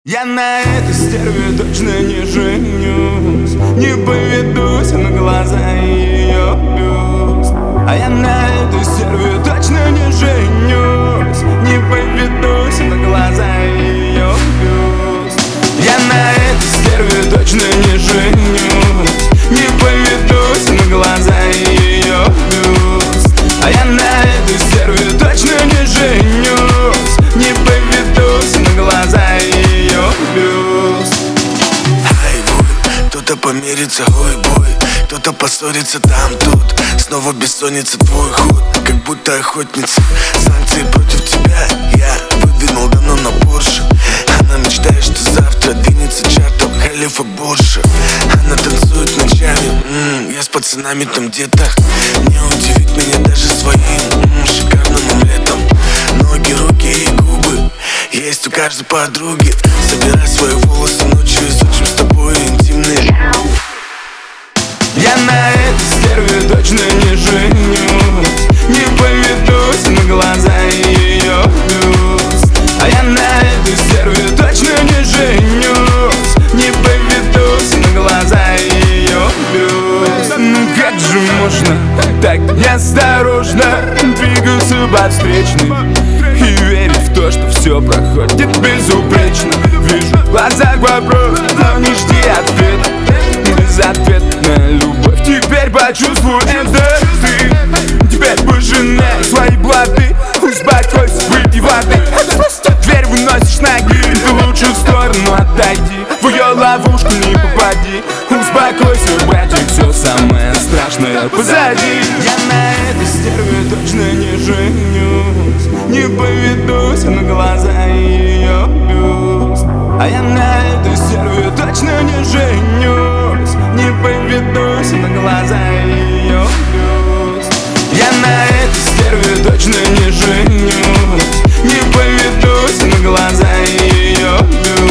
Я на этой стерве точно не женюсь, не поведусь на глаза ее бюст. А я на этой стерве точно не женюсь, не поведусь на глаза ее бюст. Я на этой стерве точно не женюсь, не поведусь на глаза ее бюст. А я на этой стерве точно не женюсь, не поведусь на глаза ее бюст. Ай, будет, кто-то помирится, ой, бой, кто-то поссорится там, тут. Снова бессонница, твой ход, как будто охотница. Санкции против тебя я выдвинул давно на Порше. Она мечтает, что завтра двинется чартом Халифа Борша. Она танцует ночами, я с пацанами там где-то. Не удивит меня даже своим шикарным омлетом. Ноги, руки и губы есть у каждой подруги. Собирай свои волосы ночью, изучим с тобой интимные. Я на этой стерве точно не женюсь, не поведусь на глаза ее бюст. А я на этой стерве точно не женюсь, не поведусь на глаза ее бюст. Ну как же можно так неосторожно двигаться под встречной и верить в то, что все проходит безупречно. Вижу в глазах вопрос, но не жди ответа. Безответная любовь, теперь почувствуй это ты. Теперь пожинай свои блаты, успокойся, выпей воды. Дверь выносишь ноги, ты лучше в сторону отойди. В ее ловушку не попади. Успокойся, братик, все самое страшное позади. Я на этой стерве точно не женюсь, не поведусь на глаза ее бюст. А я на этой стерве точно не женюсь, не поведусь на глаза ее бюст. Я на этой стерве точно не женюсь, не поведусь на глаза ее бюст.